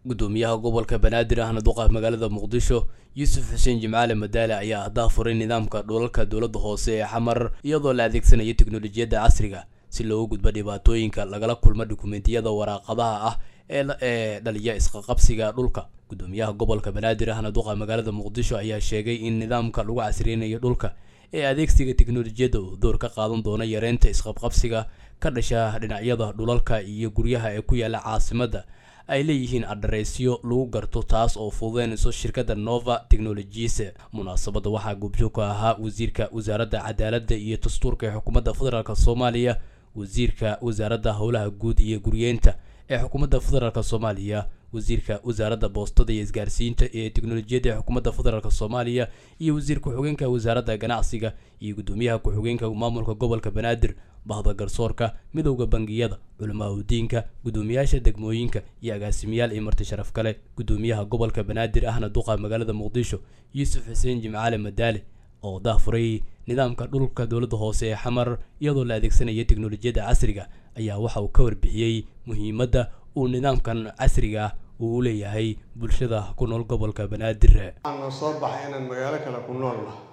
gudoomiyaha gobolka Banaadir ahna duqa magaalada Muqdisho Yuusuf Xuseen Jimcaale Madaale ayaa daafuray nidaamka dhulalka dawladda hoose ee Xamar iyadoo la adeegsanayo tiknoolajiyada casriga si loo gudbo dhibaatooyinka lagala kulmo dukumeentiyada waraaqadaha ah ee dhaliya isqaqabsiga dhulka. gudoomiyaha gobolka Banaadir ahna duqa magaalada Muqdisho ayaa sheegay in nidaamka lagu casriyeynayo dhulka ee adeegsiga tiknoolajiyada uu door ka qaadan doono yareynta isqabqabsiga ka dhasha dhinacyada dhulalka iyo guryaha ee ku yaala caasimadda ay leeyihiin adreesyo lagu garto taas oo fududeynayso shirkadda Nova Technologies. munaasabadda waxaa goobjoog ka ahaa wasiirka wasaaradda cadaaladda iyo dastuurka ee xukuumadda federaalka Soomaaliya, wasiirka wasaaradda howlaha guud iyo guryeynta ee xukuumadda federaalka Soomaaliya, wasiirka wasaaradda boostada iyo isgaarsiinta ee tiknoolajiyada ee xukuumadda federaalka Soomaaliya, iyo wasiirka ku-xigeenka wasaaradda ganacsiga iyo gudoomiyaha ku-xigeenka maamulka gobolka Banaadir, bahda garsoorka, midowga bangiyada, culimada gudoomiyaasha degmooyinka iyo agaasimayaal iyo marti sharaf kale. gudoomiyaha gobolka Banaadir ahna duqa magaalada Muqdisho Yuusuf Xuseen Jimcaale Madaale oo daafuray nidaamka dhulka dawladda hoose ee Xamar iyadoo la adeegsanayo tiknoolajiyada casriga ayaa waxa uu ka warbixiyay muhiimadda uu nidaamkan casriga uu leeyahay bulshada ku nool gobolka Banaadir. aan soo baxay inaan magaalo kale ku nool nahay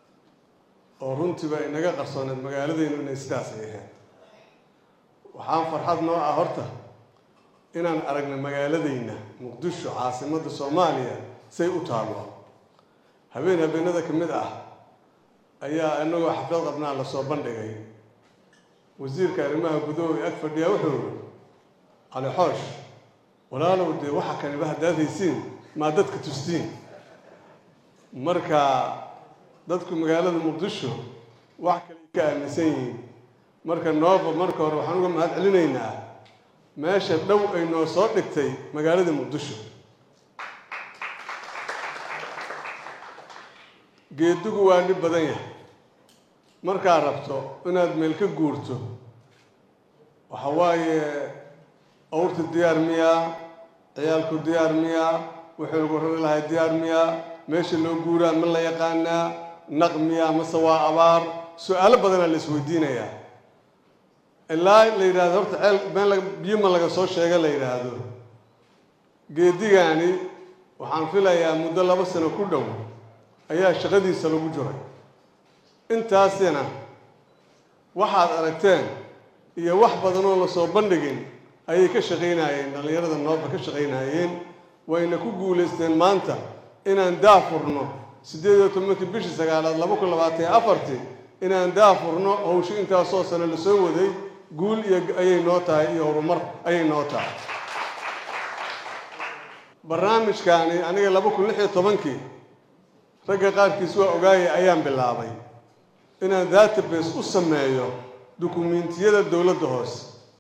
oo runtiiba inaga qarsooneed magaaladeenu inay sidaas yahay. waxaan farxad noo ah horta inaan aragno magaaladeyna Muqdisho caasimadda Soomaaliya say u taalo. habeenada kamid ah ayaa anagoo xaflad qabnaa la soo bandhigay wasiirka arrimaha gudaha ee ag fadhiya wuxuu qale xoosh walaalow de waxa kale ba hadaadaysiin ma dadka tustiin. marka dadku magaalada Muqdisho wax kale ka aaminsan yihiin. marka Nova marka hore waxaan uga mahad celinaynaa meesha dhow ay noo soo dhigtay magaalada Muqdisho. geedugu waa dhib badan yahay markaa rabto inaad meel ka guurto waxa waaye awrta diyaar miyaa, ciyaalku diyaar miyaa, wuxuu ugu rari lahay diyaar miyaa, meesha loo guuraa ma la yaqaanaa, naq miyaa mase waa abaar, su-aalo badanaa la isweydiinayaa. ilaa la yidhaahdo horta ceel meel biyo ma laga soo sheega la yidhaahdo. geedigaani waxaan filayaa muddo 2 sano ku dhow ayaa shaqadiisa lagu jiray. intaasina waxaad aragteen iyo wax badan oo la soo bandhigin ayay ka shaqeynayeen dhalinyarada Nova ka shaqeynayeen. wayna ku guuleysteen maanta inaan daafurno 18 bishii 9 2024 inaan daafurno hawsha intaas oo sano la soo waday guul iyo ayay noo tahay iyo horumar ayay noo tahay. barnaamijkaani aniga 2016 ragga qaarkiis waa ogaayay ayaan bilaabay inaan database u sameeyo dukumeentiyada dawladda hoose